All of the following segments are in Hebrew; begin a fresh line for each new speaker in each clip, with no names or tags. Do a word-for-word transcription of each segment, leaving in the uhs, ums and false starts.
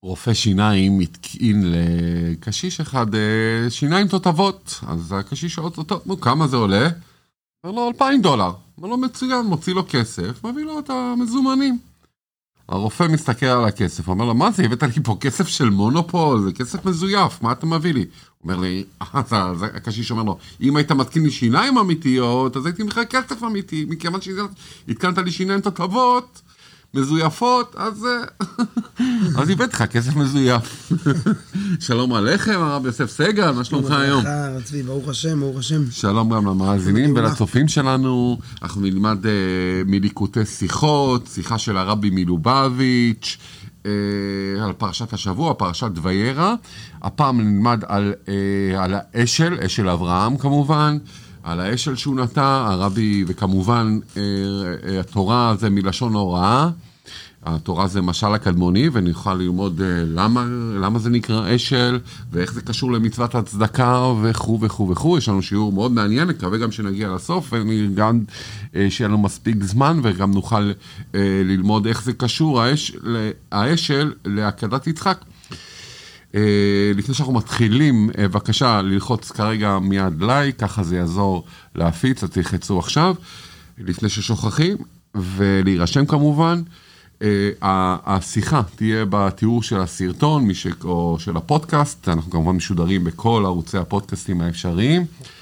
רופא שיניים התקין לקשיש אחד שיניים תותבות, אז הקשיש שואל אותו, נו, כמה זה עולה? אומר לו, אלפיים דולר. אומר לו, מצוין, מוציא לו כסף, מביא לו את המזומנים. הרופא מסתכל על הכסף, אומר לו, מה זה, הבאת לי פה כסף של מונופול, זה כסף מזויף, מה אתה מביא לי? אומר לי, אז הקשיש אומר לו, אם היית מתקין לי שיניים אמיתיות, אז הייתי מחר כסף אמיתי, מכיוון שהתקנת לי שיניים תותבות, מזויפות, אז אז הבאת לך כסף מזויף. שלום עליכם, הרב יוסף סגל, מה שלומך היום?
ברוך השם, ברוך השם.
שלום גם למאזינים ולצופים שלנו. אנחנו נלמד מליקוטי שיחות, שיחה של הרבי מלובביץ' על פרשת השבוע, פרשת וירא. הפעם נלמד על, על האשל, אשל אברהם כמובן, על האשל שהוא נטע, הרבי, וכמובן התורה זה מלשון הוראה, התורה זה משל הקדמוני, ונוכל ללמוד למה, למה זה נקרא אשל, ואיך זה קשור למצוות הצדקה, וכו' וכו' וכו'. יש לנו שיעור מאוד מעניין, נקווה גם שנגיע לסוף, וגם שיהיה לנו מספיק זמן, וגם נוכל ללמוד איך זה קשור, האשל, האשל לעקדת יצחק. לפני שאנחנו מתחילים, בבקשה ללחוץ כרגע מיד לייק, ככה זה יעזור להפיץ, אז תלחצו עכשיו, לפני ששוכחים, ולהירשם כמובן. השיחה תהיה בתיאור של הסרטון או של הפודקאסט, אנחנו כמובן משודרים בכל ערוצי הפודקאסטים האפשריים,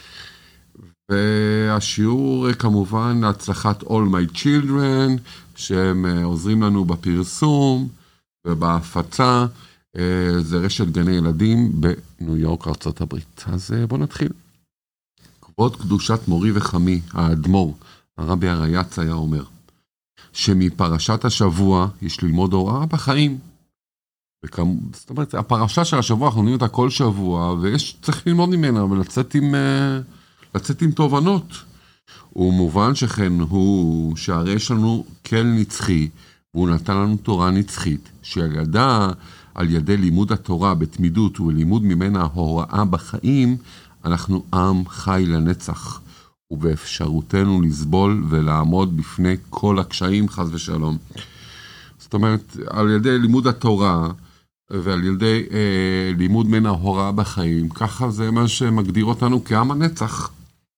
והשיעור כמובן להצלחת All My Children, שהם עוזרים לנו בפרסום ובהפצה, זה רשת גני ילדים בניו יורק, ארצות הברית. אז בואו נתחיל. כבוד קדושת מורי וחמי, האדמו"ר, הרבי הריי"צ היה אומר, שמפרשת השבוע יש ללמוד הוראה בחיים. וכמ... זאת אומרת, הפרשה של השבוע, אנחנו לומדים אותה כל שבוע, ויש, צריך ללמוד ממנה, ולצאת עם, לצאת עם תובנות. ומובן שכן הוא, שהרי יש לנו כל נצחי, והוא נתן לנו תורה נצחית, שעל ידה, על ידי לימוד התורה בתמידות ולימוד ממנה הוראה בחיים, אנחנו עם חי לנצח, ובאפשרותנו לסבול ולעמוד בפני כל הקשיים, חס ושלום. זאת אומרת, על ידי לימוד התורה, ועל ידי אה, לימוד ממנה הוראה בחיים, ככה זה מה שמגדיר אותנו כעם הנצח.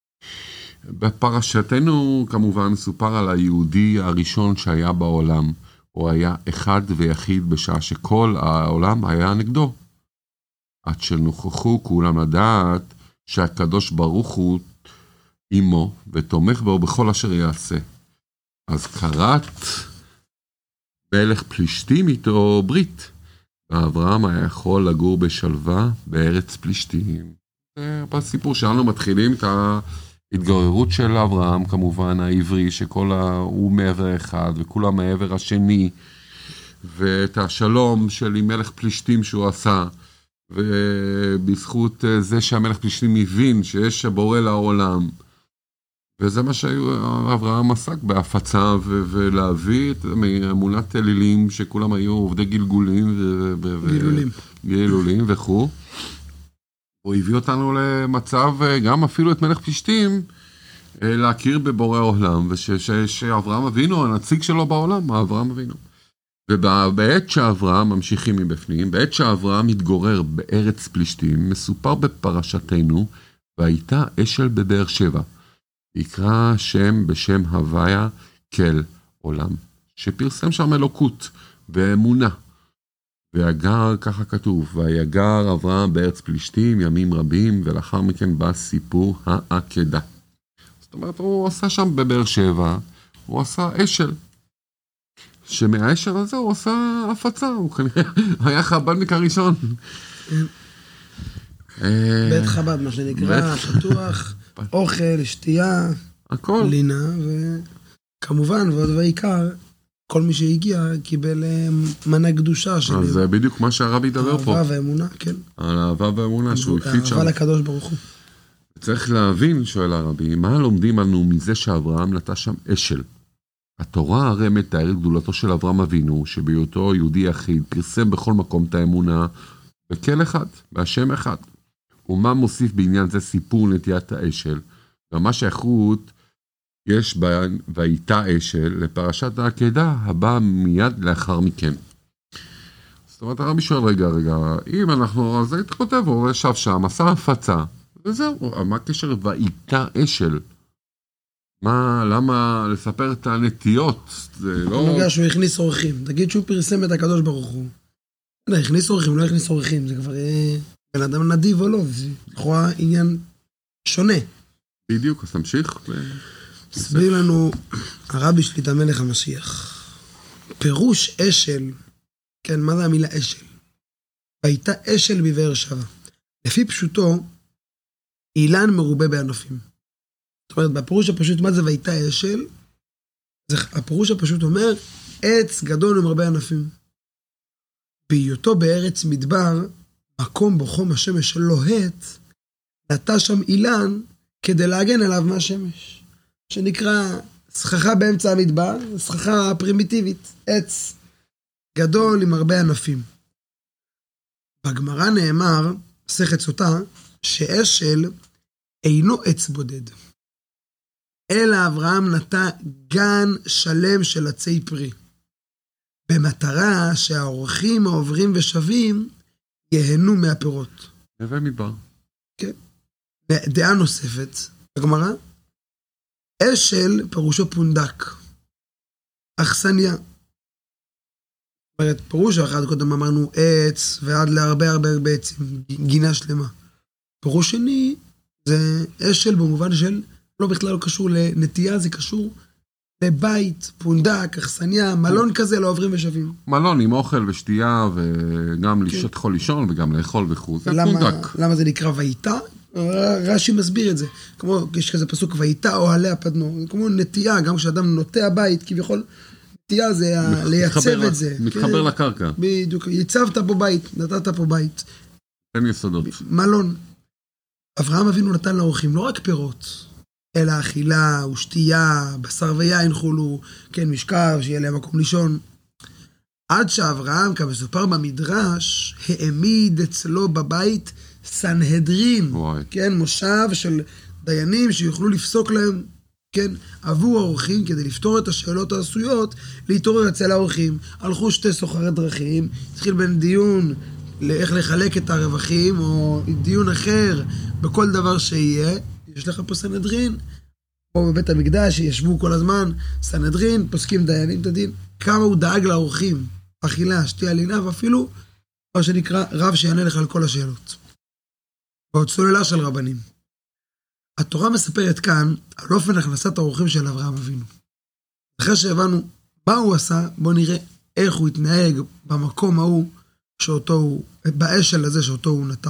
בפרשתנו כמובן מסופר על היהודי הראשון שהיה בעולם, הוא היה אחד ויחיד בשעה שכל העולם היה נגדו. עד שנוכחו כולם לדעת שהקדוש ברוך הוא עמו ותומך בו בכל אשר יעשה. אז קראת בהלך פלישתים איתו ברית. ואברהם היה יכול לגור בשלווה בארץ פלישתים. בסיפור שלנו מתחילים את ההתגוררות של אברהם, כמובן העברי, שכל הוא מעבר אחד וכולם מעבר השני, ואת השלום של מלך פלישתים שהוא עשה, ובזכות זה שהמלך פלישתים הבין שיש בורא לעולם, וזה מה שאברהם עסק בהפצה ו- ולהביא את אמונת אלילים שכולם היו עובדי גלגולים ו- ו-
גילולים.
גילולים וכו'. הוא הביא אותנו למצב, גם אפילו את מלך פלישתים, להכיר בבורא העולם, ושאברהם אבינו, הנציג שלו בעולם, אברהם אבינו. ובעת שאברהם, ממשיכים מבפנים, בעת שאברהם מתגורר בארץ פלישתים, מסופר בפרשתנו, והייתה אשל בבאר שבע. יקרא שם בשם הוויה כל עולם, שפרסם שם אלוקות ואמונה. והגר, ככה כתוב, והיגר אברהם בארץ פלישתים ימים רבים, ולאחר מכן בא סיפור העקדה. זאת אומרת, הוא עשה שם בבאר שבע, הוא עשה אשל. שמהאשל הזה הוא עשה הפצה, הוא כנראה היה חב"דניק הראשון.
בית חב"ד, מה שנקרא, פתוח, אוכל, שתייה,
הכל.
לינה, וכמובן, ועוד ועיקר, כל מי שהגיע קיבל מנה קדושה שלי.
אז זה בדיוק מה שהרבי ידבר פה.
אהבה ואמונה, כן.
על אהבה ואמונה שהוא הפיץ שם.
אהבה לקדוש ברוך הוא.
צריך להבין, שואל הרבי, מה לומדים לנו מזה שאברהם נטע שם אשל? התורה הרי מתאר גדולתו של אברהם אבינו, שבהיותו יהודי יחיד, פרסם בכל מקום את האמונה, בכל אחד, בהשם אחד. ומה מוסיף בעניין זה סיפור נטיית האשל? ומה שייכות יש והייתה אשל לפרשת העקדה הבאה מיד לאחר מכן. זאת אומרת, הרבי שואל, רגע, רגע, אם אנחנו, אז היית כותב, הוא ישב שם, עשה הפצה, וזהו, מה הקשר ואיתה אשל? מה, למה לספר את הנטיות? זה לא...
אני נוגע שהוא הכניס אורחים. תגיד שהוא פרסם את הקדוש ברוך הוא. לא, הכניס אורחים, לא הכניס אורחים. זה כבר בן אדם נדיב או לא. זה לכאורה עניין שונה.
בדיוק, אז תמשיך.
הסביר לנו הרבי שליט"א מלך המשיח. פירוש אשל, כן, מה זה המילה אשל? והייתה אשל בבאר שבע. לפי פשוטו, אילן מרובה בענפים. זאת אומרת, בפירוש הפשוט, מה זה והייתה אשל? זה, הפירוש הפשוט אומר, עץ גדול ומרבה ענפים. בהיותו בארץ מדבר, מקום בו חום השמש לוהט, נטע שם אילן כדי להגן עליו מהשמש. שנקרא סככה באמצע המדבר, סככה פרימיטיבית, עץ גדול עם הרבה ענפים. בגמרא נאמר, מסכת סוטה, שאשל אינו עץ בודד. אלא אברהם נטע גן שלם של עצי פרי, במטרה שהאורחים העוברים ושבים יהנו מהפירות.
נווה מדבר.
כן. דעה נוספת, בגמרא, אשל פירושו פונדק, אכסניה. זאת אומרת, פירוש אחד קודם אמרנו עץ, ועד להרבה הרבה הרבה עצים, גינה שלמה. פירוש שני, זה אשל במובן של, לא בכלל לא קשור לנטייה, זה קשור לבית, פונדק, אכסניה, מלון כזה, לא עוברים ושבים.
מלון עם אוכל ושתייה, וגם לשתות חול לישון, וגם לאכול וכו'. זה פונדק.
למה זה נקרא ואיתה? רש"י מסביר את זה. כמו, יש כזה פסוק, ואיתה אוהלי הפדנו. זה כמו נטייה, גם כשאדם נוטע בית, כביכול, נטייה זה לייצב את זה.
מתחבר לקרקע.
בדיוק, ייצבת פה בית, נתת פה בית.
אין יסודות.
מלון. אברהם אבינו נתן לאורחים לא רק פירות, אלא אכילה ושתייה, בשר ויין חולו, כן, משכב, שיהיה להם מקום לישון. עד שאברהם, כמסופר במדרש, העמיד אצלו בבית סנהדרין,
וואי.
כן, מושב של דיינים שיוכלו לפסוק להם, כן, עבור האורחים, כדי לפתור את השאלות העשויות, להתעורר אצל האורחים. הלכו שתי סוחרי דרכים, התחיל בין דיון לאיך לחלק את הרווחים, או דיון אחר בכל דבר שיהיה, יש לך פה סנהדרין, פה בבית המקדש, שישבו כל הזמן, סנהדרין, פוסקים דיינים את הדין, כמה הוא דאג לאורחים, אכילה, שתייה, לינה, ואפילו, מה שנקרא, רב שיענה לך על כל השאלות. ועוד סוללה של רבנים. התורה מספרת כאן, על אופן הכנסת האורחים של אברהם אבינו. אחרי שהבנו מה הוא עשה, בואו נראה איך הוא התנהג במקום ההוא, שאותו הוא, באשל הזה שאותו הוא נטע.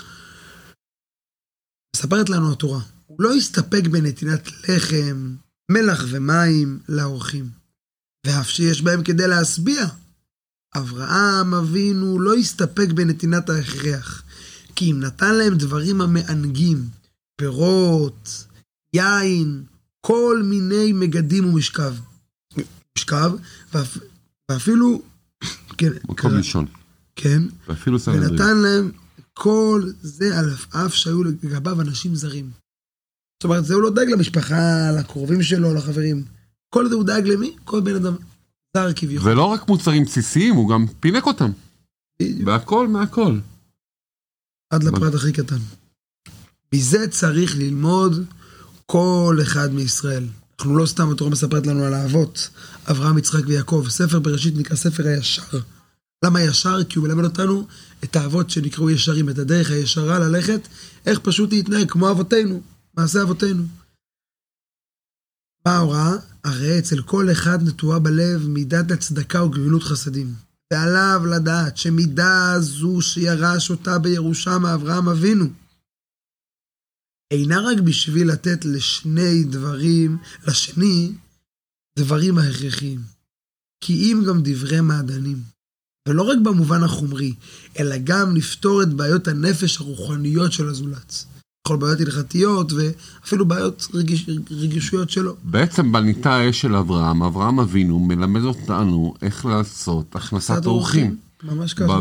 מספרת לנו התורה, הוא לא הסתפק בנתינת לחם, מלח ומים לאורחים, ואף שיש בהם כדי להשביע. אברהם אבינו לא הסתפק בנתינת ההכרח, כי אם נתן להם דברים המענגים, פירות, יין, כל מיני מגדים ומשכב. משכב, ואפ, ואפילו, כן,
מקום לישון.
כן,
ואפילו סנהדרין.
ונתן להם כל זה על אף שהיו לגביו אנשים זרים. זאת אומרת, זה הוא לא דאג למשפחה, לקרובים שלו, לחברים. כל זה הוא דאג למי? כל בן אדם זר כביכול.
ולא רק מוצרים בסיסיים, הוא גם פינק אותם. והכל מהכל.
עד לפרט הכי קטן. מזה צריך ללמוד כל אחד מישראל. אנחנו לא סתם, התורה מספרת לנו על האבות, אברהם, יצחק ויעקב. ספר בראשית נקרא ספר הישר. למה ישר? כי הוא מלמד אותנו את האבות שנקראו ישרים, את הדרך הישרה ללכת, איך פשוט להתנהג כמו אבותינו, מעשה אבותינו. מה ההוראה? הרי אצל כל אחד נטועה בלב מידת הצדקה וגמילות חסדים. ועליו לדעת שמידה זו שירש אותה בירושה מאברהם אבינו, אינה רק בשביל לתת לשני דברים, לשני, דברים ההכרחיים. כי אם גם דברי מעדנים. ולא רק במובן החומרי, אלא גם לפתור את בעיות הנפש הרוחניות של הזולת. כל בעיות הלכתיות ואפילו בעיות רגיש, רגישויות שלו.
בעצם בניתה האש של אברהם, אברהם אבינו מלמד אותנו איך לעשות הכנסת אורחים.
ממש ככה.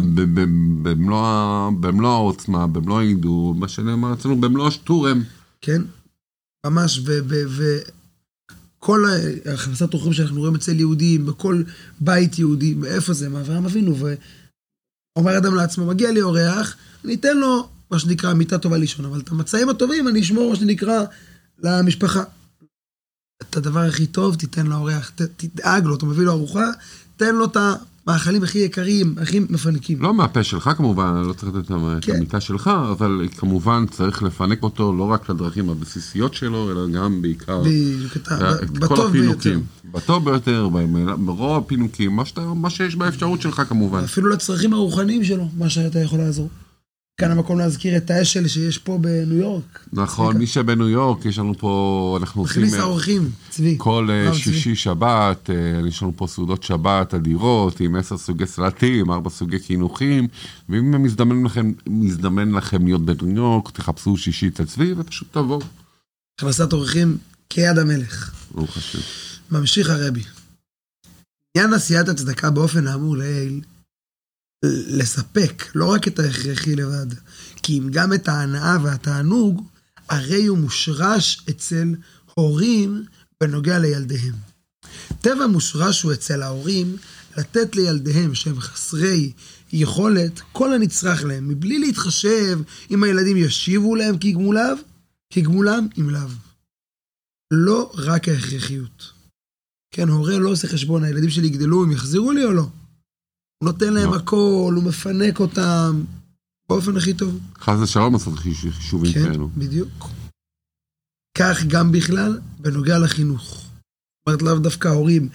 במלוא העוצמה, במלוא העידו, מה שנאמר אצלנו, במלוא השטורם.
כן, ממש, וכל הכנסת אורחים שאנחנו רואים אצל יהודים, בכל בית יהודי, איפה זה? מאברהם אבינו, אומר אדם לעצמו, מגיע לי אורח, אני אתן לו מה שנקרא מיטה טובה לישון, אבל את המצעים הטובים אני אשמור מה שנקרא למשפחה. את הדבר הכי טוב תיתן לאורח, תדאג לו, אתה מביא לו ארוחה, תן לו את המאכלים הכי יקרים, הכי מפנקים.
לא מהפה שלך כמובן, לא צריך לתת את המיטה שלך, אבל כמובן צריך לפנק אותו לא רק לדרכים הבסיסיות שלו, אלא גם בעיקר את כל הפינוקים. בטוב ביותר, ברוב הפינוקים, מה שיש באפשרות שלך כמובן.
אפילו לצרכים הרוחניים שלו, מה שאתה יכול לעזור. כאן המקום להזכיר את האשל שיש פה בניו יורק.
נכון, מי שבניו יורק, יש לנו פה, אנחנו עושים...
מכניס האורחים, צבי.
כל שישי שבת, יש לנו פה סעודות שבת אדירות, עם עשר סוגי סלטים, ארבע סוגי חינוכים, ואם מזדמן לכם, מזדמן לכם להיות בניו יורק, תחפשו שישי את הצבי, ופשוט תבואו.
הכנסת אורחים כיד המלך.
ברוך השם.
ממשיך הרבי. עניין עשיית הצדקה באופן האמור לעיל, לספק, לא רק את ההכרחי לבד, כי אם גם את ההנאה והתענוג, הרי הוא מושרש אצל הורים בנוגע לילדיהם. טבע מושרש הוא אצל ההורים לתת לילדיהם שהם חסרי יכולת כל הנצרך להם, מבלי להתחשב אם הילדים ישיבו להם כגמוליו, כגמולם אם לאו. לא רק ההכרחיות. כן, הורה לא עושה חשבון, הילדים שלי יגדלו, הם יחזירו לי או לא? הוא נותן להם הכל, הוא מפנק אותם באופן הכי טוב.
חס ושלום לעשות חישובים כאלו.
כן, בדיוק. כך גם בכלל בנוגע לחינוך. אומרת לאו דווקא ההורים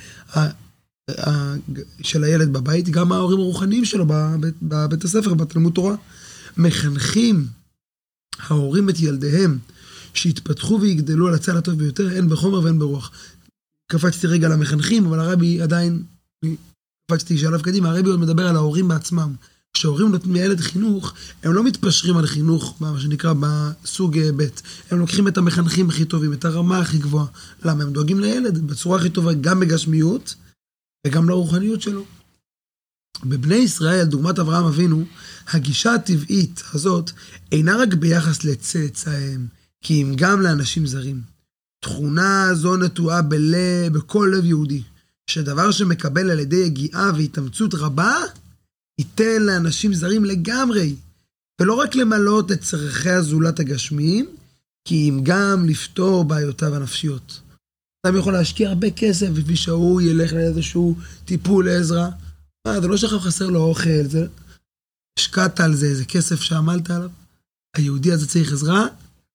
של הילד בבית, גם ההורים הרוחניים שלו בבית הספר, בתלמוד תורה, מחנכים ההורים את ילדיהם שהתפתחו ויגדלו על הצל הטוב ביותר, הן בחומר והן ברוח. קפצתי רגע למחנכים, אבל הרבי עדיין... קפצתי שעליו קדימה, הרבי עוד מדבר על ההורים בעצמם. כשהורים נותנים לילד חינוך, הם לא מתפשרים על חינוך, מה שנקרא בסוג ב', הם לוקחים את המחנכים הכי טובים, את הרמה הכי גבוהה. למה? הם דואגים לילד בצורה הכי טובה, גם בגשמיות, וגם לרוחניות שלו. בבני ישראל, דוגמת אברהם אבינו, הגישה הטבעית הזאת, אינה רק ביחס לצאצאיהם, כי אם גם לאנשים זרים. תכונה זו נטועה בלב, בכל לב יהודי. שדבר שמקבל על ידי הגיעה והתאמצות רבה, ייתן לאנשים זרים לגמרי, ולא רק למלות את צרכי הזולת הגשמיים, כי אם גם לפתור בעיותיו הנפשיות. אדם יכול להשקיע הרבה כסף, בשביל שהוא ילך לאיזשהו טיפול לעזרה. מה, זה לא שחב חסר לו אוכל, זה... השקעת על זה, איזה כסף שעמלת עליו. היהודי הזה צריך עזרה,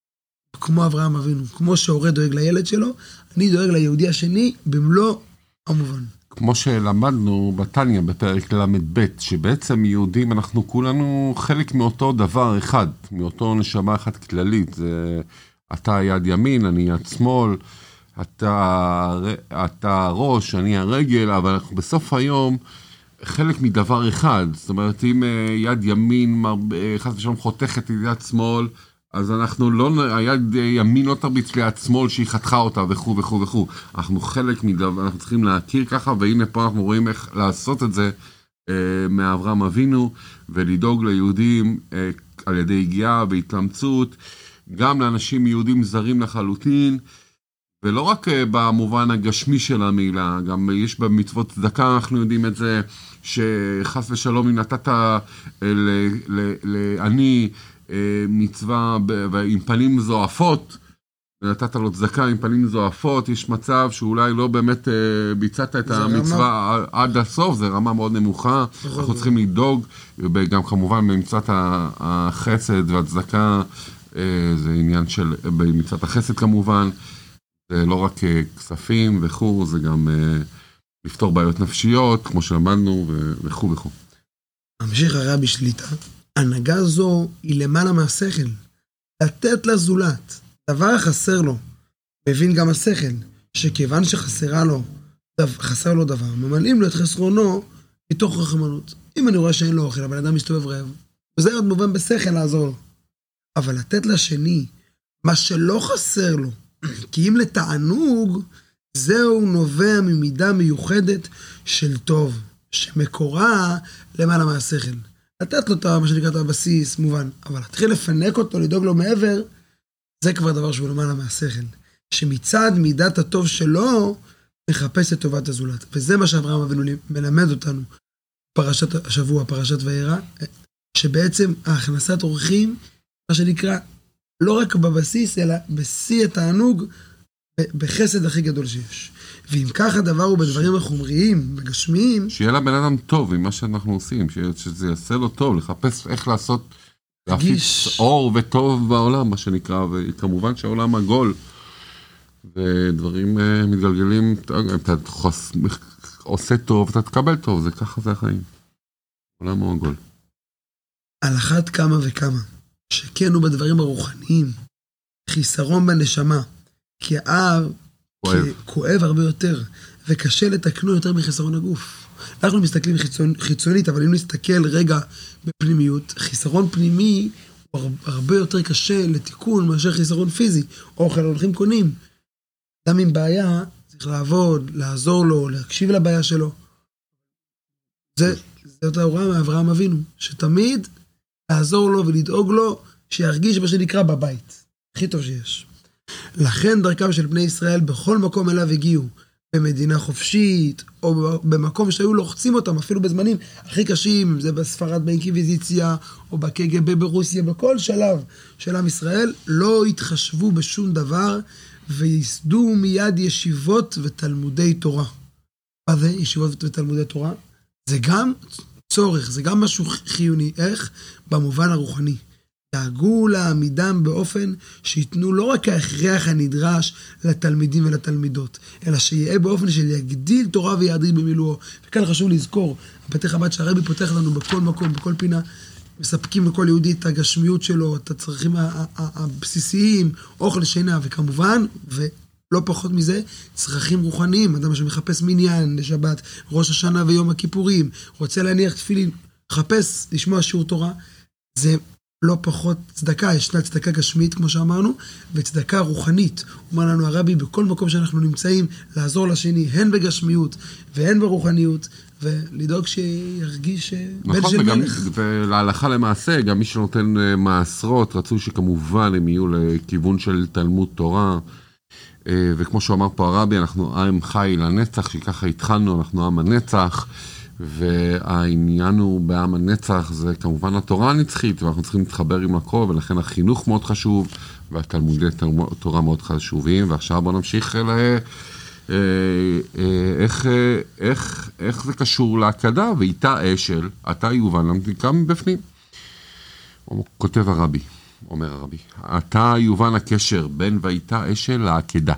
כמו אברהם אבינו, כמו שהורה דואג לילד שלו, אני דואג ליהודי השני במלוא המובן.
כמו שלמדנו בתניה בפרק למד ב', שבעצם יהודים אנחנו כולנו חלק מאותו דבר אחד, מאותו נשמה אחת כללית. זה אתה יד ימין, אני יד שמאל, אתה, אתה הראש, אני הרגל, אבל אנחנו בסוף היום חלק מדבר אחד. זאת אומרת, אם יד ימין חס ושלום חותכת את יד שמאל, אז אנחנו לא, היד ימין לא תרביץ ליד שמאל שהיא חתכה אותה וכו' וכו' וכו'. אנחנו חלק מדבר, אנחנו צריכים להכיר ככה, והנה פה אנחנו רואים איך לעשות את זה אה, מאברהם אבינו, ולדאוג ליהודים אה, על ידי הגיעה והתאמצות, גם לאנשים יהודים זרים לחלוטין, ולא רק אה, במובן הגשמי של המילה, גם יש במצוות צדקה, אנחנו יודעים את זה, שחס ושלום אם נתת אה, לעני, מצווה עם פנים זועפות, נתת לו צדקה עם פנים זועפות, יש מצב שאולי לא באמת ביצעת את המצווה רמה. עד הסוף, זה רמה מאוד נמוכה, אנחנו צריכים לדאוג, גם כמובן במצוות החסד והצדקה, זה עניין של במצוות החסד כמובן, זה לא רק כספים וכו', זה גם לפתור בעיות נפשיות, כמו שלמדנו וכו' וכו'.
ממשיך הרבי שליטה. הנהגה זו היא למעלה מהשכל, לתת לזולת, דבר חסר לו, מבין גם השכל, שכיוון שחסרה לו, חסר לו דבר, ממלאים לו את חסרונו מתוך רחמנות. אם אני רואה שאין לו אוכל, אבל אדם מסתובב רעב, וזה עוד מובן בשכל לעזור לו. אבל לתת לשני, מה שלא חסר לו, כי אם לתענוג, זהו נובע ממידה מיוחדת של טוב, שמקורה למעלה מהשכל. לתת לו את מה שנקרא את הבסיס, מובן, אבל להתחיל לפנק אותו, לדאוג לו מעבר, זה כבר דבר שהוא למעלה מהשכל. שמצד מידת הטוב שלו, מחפש את טובת הזולת. וזה מה שאברהם אבינו מלמד אותנו. פרשת השבוע, פרשת וירא, שבעצם ההכנסת אורחים, מה שנקרא, לא רק בבסיס, אלא בשיא התענוג, בחסד הכי גדול שיש. ואם כך הדבר הוא בדברים החומריים, בגשמיים...
שיהיה לבן אדם טוב עם מה שאנחנו עושים, שזה יעשה לו טוב, לחפש איך לעשות, להפיץ אור וטוב בעולם, מה שנקרא, וכמובן שהעולם עגול, ודברים מתגלגלים, אתה עושה טוב, אתה תקבל טוב, זה ככה זה החיים. עולם הוא עגול.
על אחת כמה וכמה, שכן הוא בדברים הרוחניים, חיסרון בנשמה, כי האב כואב. כואב הרבה יותר, וקשה לתקנו יותר מחיסרון הגוף. אנחנו מסתכלים חיצונ... חיצונית, אבל אם נסתכל רגע בפנימיות, חיסרון פנימי הוא הרבה יותר קשה לתיקון מאשר חיסרון פיזי. אוכל הולכים קונים. אדם עם בעיה צריך לעבוד, לעזור לו, להקשיב לבעיה שלו. זה, זאת ההוראה מאברהם אבינו, שתמיד לעזור לו ולדאוג לו, שירגיש מה שנקרא בבית. הכי טוב שיש. לכן דרכם של בני ישראל בכל מקום אליו הגיעו, במדינה חופשית, או במקום שהיו לוחצים אותם, אפילו בזמנים הכי קשים, זה בספרד באינקיביזיציה, או בקג"ב ברוסיה, בכל שלב של עם ישראל, לא התחשבו בשום דבר, וייסדו מיד ישיבות ותלמודי תורה. מה זה ישיבות ותלמודי תורה? זה גם צורך, זה גם משהו חיוני. איך? במובן הרוחני. דאגו לעמידם באופן שיתנו לא רק ההכרח הנדרש לתלמידים ולתלמידות, אלא שיהיה באופן של יגדיל תורה ויעדיל במילואו. וכאן חשוב לזכור, בתי חב"ד שהרבי פותח לנו בכל מקום, בכל פינה, מספקים לכל יהודי את הגשמיות שלו, את הצרכים הבסיסיים, אוכל, שינה, וכמובן, ולא פחות מזה, צרכים רוחניים. אדם שמחפש מניין לשבת, ראש השנה ויום הכיפורים, רוצה להניח תפילין, חפש לשמוע שיעור תורה, זה לא פחות צדקה. ישנה צדקה גשמית, כמו שאמרנו, וצדקה רוחנית. אומר לנו הרבי, בכל מקום שאנחנו נמצאים, לעזור לשני, הן בגשמיות והן ברוחניות, ולדאוג שירגיש בן של מלך.
ולהלכה למעשה, גם מי שנותן מעשרות, רצו שכמובן הם יהיו לכיוון של תלמוד תורה, וכמו שאמר פה הרבי, אנחנו עם חי לנצח, שככה התחלנו, אנחנו עם הנצח, והעניין הוא בעם הנצח, זה כמובן התורה הנצחית, ואנחנו צריכים להתחבר עם הכל, ולכן החינוך מאוד חשוב, והתלמודי תורה מאוד חשובים. ועכשיו בואו נמשיך אל... איך, איך, איך זה קשור להקדה, ואיתה אשל, אתה יובן, גם בפנים. כותב הרבי, אומר הרבי, אתה יובן הקשר בין ואיתה אשל להקדה.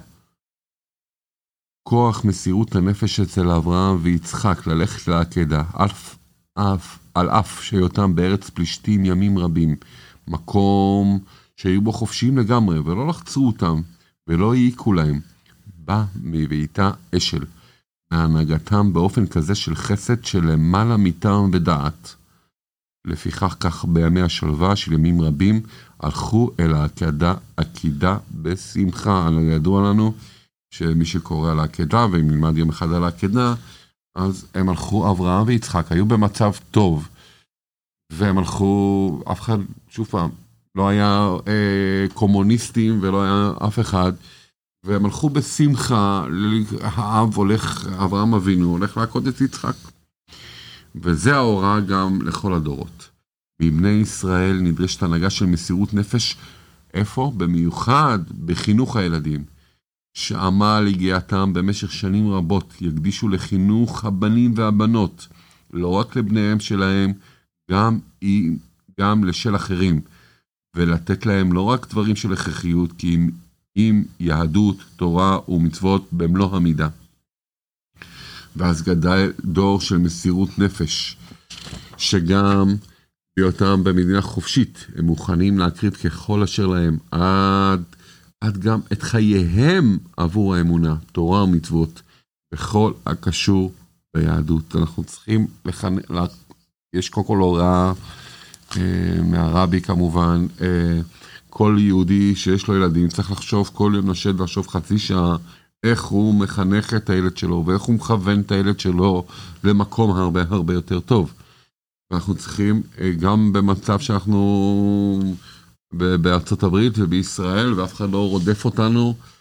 כוח מסירות הנפש אצל אברהם ויצחק ללכת להקדה, אף, אף, על אף שהיותם בארץ פלישתים ימים רבים, מקום שהיו בו חופשיים לגמרי, ולא לחצו אותם, ולא העיקו להם. בא מביתה אשל, מהנהגתם באופן כזה של חסד של למעלה מטעם ודעת. לפיכך כך בימי השלווה של ימים רבים, הלכו אל העקדה, עקידה בשמחה. על ידוע לנו שמי שקורא על העקדה, ואם נלמד יום אחד על העקדה, אז הם הלכו, אברהם ויצחק, היו במצב טוב, והם הלכו, אף אחד, שוב פעם, לא היה אה, קומוניסטים ולא היה אף אחד, והם הלכו בשמחה, האב הולך, אברהם אבינו, הולך לעקוד את יצחק. וזה ההוראה גם לכל הדורות. בבני ישראל נדרשת הנהגה של מסירות נפש, איפה? במיוחד בחינוך הילדים, שעמל הגיעתם במשך שנים רבות, יקדישו לחינוך הבנים והבנות, לא רק לבניהם שלהם, גם, גם לשל אחרים, ולתת להם לא רק דברים של הכרחיות, כי אם עם יהדות, תורה ומצוות במלוא המידה. ואז גדל דור של מסירות נפש, שגם בהיותם במדינה חופשית, הם מוכנים להקריב ככל אשר להם, עד, עד גם את חייהם עבור האמונה, תורה ומצוות, בכל הקשור ביהדות. אנחנו צריכים לחנך, יש קודם כל הוראה אה, מהרבי כמובן, אה, כל יהודי שיש לו ילדים צריך לחשוב כל יום נשד לחשוב חצי שעה איך הוא מחנך את הילד שלו ואיך הוא מכוון את הילד שלו למקום הרבה הרבה יותר טוב. ואנחנו צריכים גם במצב שאנחנו בארצות הברית ובישראל ואף אחד לא רודף אותנו,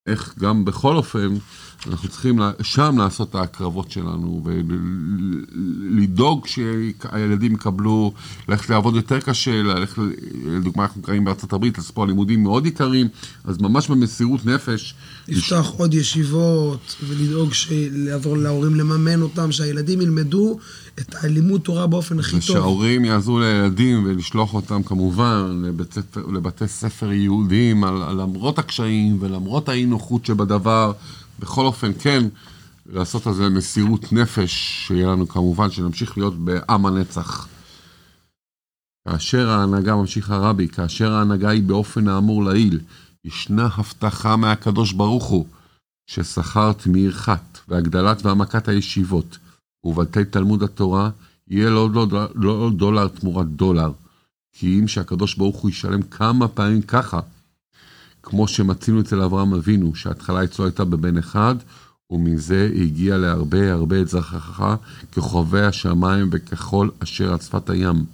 איך גם בכל אופן, אנחנו צריכים שם לעשות את ההקרבות שלנו, ולדאוג שהילדים יקבלו, ללכת לעבוד יותר קשה, ללכת, לדוגמה אנחנו קוראים בארצות הברית, לספור לימודים מאוד יקרים, אז ממש במסירות נפש.
לפתוח עוד ישיבות, ולדאוג לעבור להורים לממן אותם, שהילדים ילמדו את הלימוד תורה באופן הכי טוב.
ושההורים יעזרו לילדים ולשלוח אותם כמובן לבית ספר, לבתי ספר יהודיים, על, על למרות הקשיים ולמרות האי-נוחות שבדבר, בכל אופן כן, לעשות על זה מסירות נפש, שיהיה לנו כמובן שנמשיך להיות בעם הנצח. כאשר ההנהגה, ממשיך הרבי, כאשר ההנהגה היא באופן האמור לעיל, ישנה הבטחה מהקדוש ברוך הוא, ששכרת מירחת והגדלת והעמקת הישיבות, ובתי תלמוד התורה, יהיה לא, לא, לא דולר תמורת דולר, כי אם שהקדוש ברוך הוא ישלם כמה פעמים ככה, כמו שמצינו אצל אברהם אבינו, שההתחלה אצלו הייתה בבן אחד, ומזה הגיע להרבה הרבה את זרחך, כוכבי השמיים וככל אשר על שפת הים.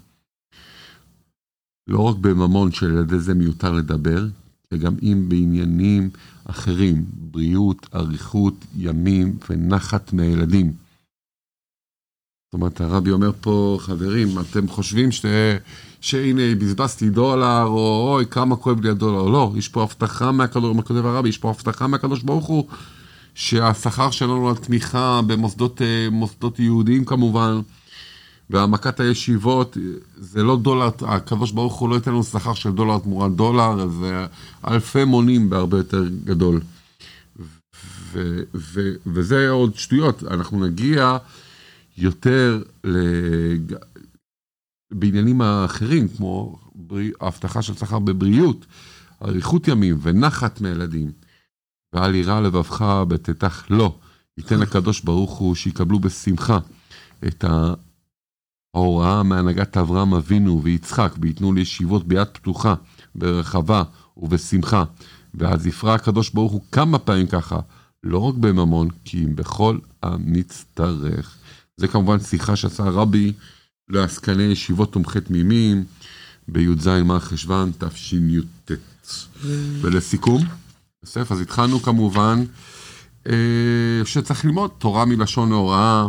לא רק בממון שלעדי זה מיותר לדבר, וגם אם בעניינים אחרים, בריאות, אריכות, ימים ונחת מהילדים. זאת אומרת, הרבי אומר פה, חברים, אתם חושבים ש... שהנה, בזבזתי דולר, או אוי, כמה כואב לי הדולר, לא, יש פה הבטחה מהקדוש, מהקדוש הרבי, יש פה הבטחה מהקדוש ברוך הוא, שהשכר שלנו על תמיכה במוסדות מוסדות יהודיים כמובן, והעמקת הישיבות, זה לא דולר, הקדוש ברוך הוא לא ייתן לנו שכר של דולר תמורת דולר, זה אלפי מונים בהרבה יותר גדול. ו- ו- וזה עוד שטויות, אנחנו נגיע יותר לג... בעניינים האחרים, כמו בריא... ההבטחה של שכר בבריאות, אריכות ימים ונחת מילדים, ואל ירא לבבך בתתך לא, ייתן הקדוש ברוך הוא שיקבלו בשמחה את ההוראה מהנהגת אברהם אבינו ויצחק, ויתנו לישיבות ביד פתוחה, ברחבה ובשמחה, ואז יפרע הקדוש ברוך הוא כמה פעמים ככה, לא רק בממון, כי אם בכל המצטרך. זה כמובן שיחה שעשה הרבי לעסקני ישיבות תומכי תמימים, בי"ז מרחשוון תשי"ט. ולסיכום, בסוף, אז התחלנו כמובן שצריך ללמוד תורה מלשון ההוראה,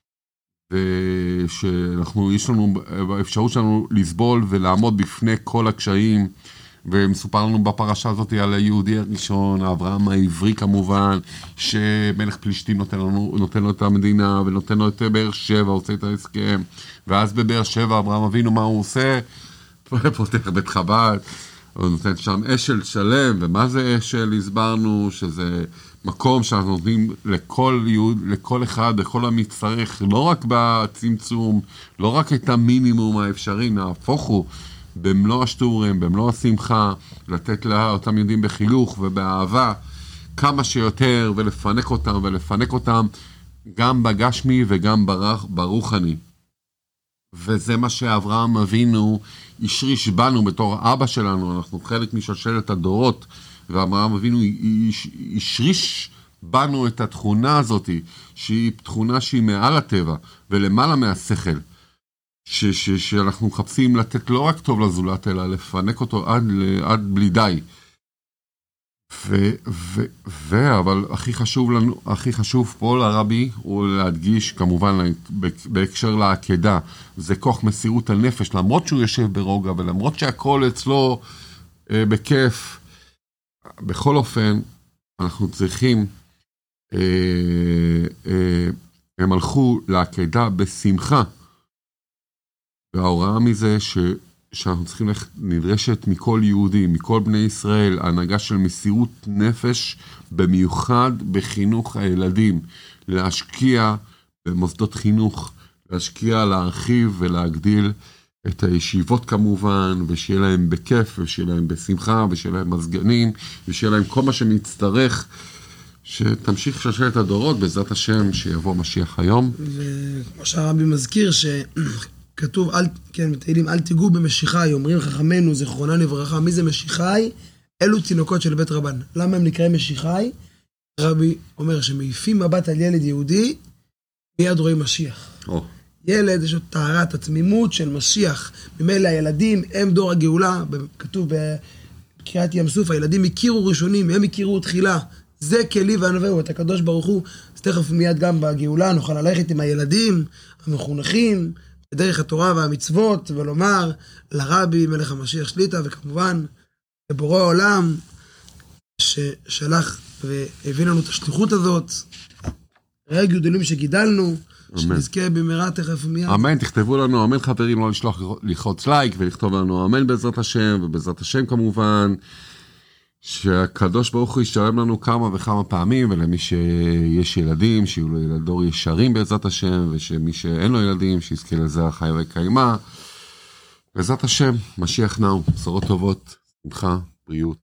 ושאנחנו, יש לנו, האפשרות שלנו לסבול ולעמוד בפני כל הקשיים, ומסופר לנו בפרשה הזאת על היהודי הראשון, אברהם העברי כמובן, שמלך פלישתים נותן, לנו, נותן לו את המדינה, ונותן לו את באר שבע, עושה את ההסכם, ואז בבאר שבע אברהם אבינו מה הוא עושה? פותח בית חב"ד, הוא נותן שם אשל שלם, ומה זה אשל? הסברנו שזה מקום שאנחנו נותנים לכל יהוד, לכל אחד, לכל המצטרך, לא רק בצמצום, לא רק את המינימום האפשרי, נהפוך הוא, במלוא השטורים, במלוא השמחה, לתת לאותם יהודים בחילוך ובאהבה, כמה שיותר, ולפנק אותם, ולפנק אותם, גם בגשמי וגם ברח, ברוחני. וזה מה שאברהם אבינו השריש בנו בתור אבא שלנו, אנחנו חלק משלשלת הדורות, ואברהם אבינו השריש בנו את התכונה הזאת, שהיא תכונה שהיא מעל הטבע, ולמעלה מהשכל, ש- ש- שאנחנו מחפשים לתת לא רק טוב לזולת, אלא לפנק אותו עד, עד בלי די. ו- ו- ו- אבל הכי חשוב לנו, הכי חשוב פה לרבי, הוא להדגיש, כמובן, בהקשר לעקדה, זה כוח מסירות הנפש, למרות שהוא יושב ברוגע, ולמרות שהכל אצלו אה, בכיף, בכל אופן, אנחנו צריכים, אה, אה, הם הלכו לעקדה בשמחה, וההוראה מזה ש, שאנחנו צריכים ללכת, נדרשת מכל יהודי, מכל בני ישראל, ההנהגה של מסירות נפש, במיוחד בחינוך הילדים, להשקיע במוסדות חינוך, להשקיע, להרחיב ולהגדיל את הישיבות כמובן, ושיהיה להם בכיף, ושיהיה להם בשמחה, ושיהיה להם מזגנים, ושיהיה להם כל מה שמצטרך, שתמשיך שלשלת הדורות, בעזרת השם שיבוא משיח היום.
וכמו שהרבי מזכיר ש... כתוב, אל, כן, בתהילים, אל תיגעו במשיחי, אומרים חכמינו, זכרונם לברכה, מי זה משיחי? אלו תינוקות של בית רבן. למה הם נקראים משיחי? רבי אומר שמעיפים מבט על ילד יהודי, מיד רואים משיח.
Oh.
ילד, יש לו טהרת התמימות של משיח. ממילא הילדים הם דור הגאולה, כתוב בקריאת ים סוף, הילדים הכירו ראשונים, הם הכירו תחילה, זה כלי וענווהו, את הקדוש ברוך הוא, אז תכף מיד גם בגאולה נוכל ללכת עם הילדים המחונכים, בדרך התורה והמצוות, ולומר לרבי מלך המשיח שליטה, וכמובן לבורא העולם, ששלח והביא לנו את השליחות הזאת, ראה גידולים שגידלנו, שנזכה במהרה תכף מיד.
אמן, תכתבו לנו, אמן חברים, לא לשלוח ללחוץ לייק, ולכתוב לנו אמן בעזרת השם, ובעזרת השם כמובן, שהקדוש ברוך הוא ישלם לנו כמה וכמה פעמים, ולמי שיש ילדים, שיהיו לו ילדור ישרים בעזרת השם, ושמי שאין לו ילדים, שיזכה לזרע חי וקיימה. בעזרת השם, משיח נאו, בשורות טובות, שמחה, בריאות.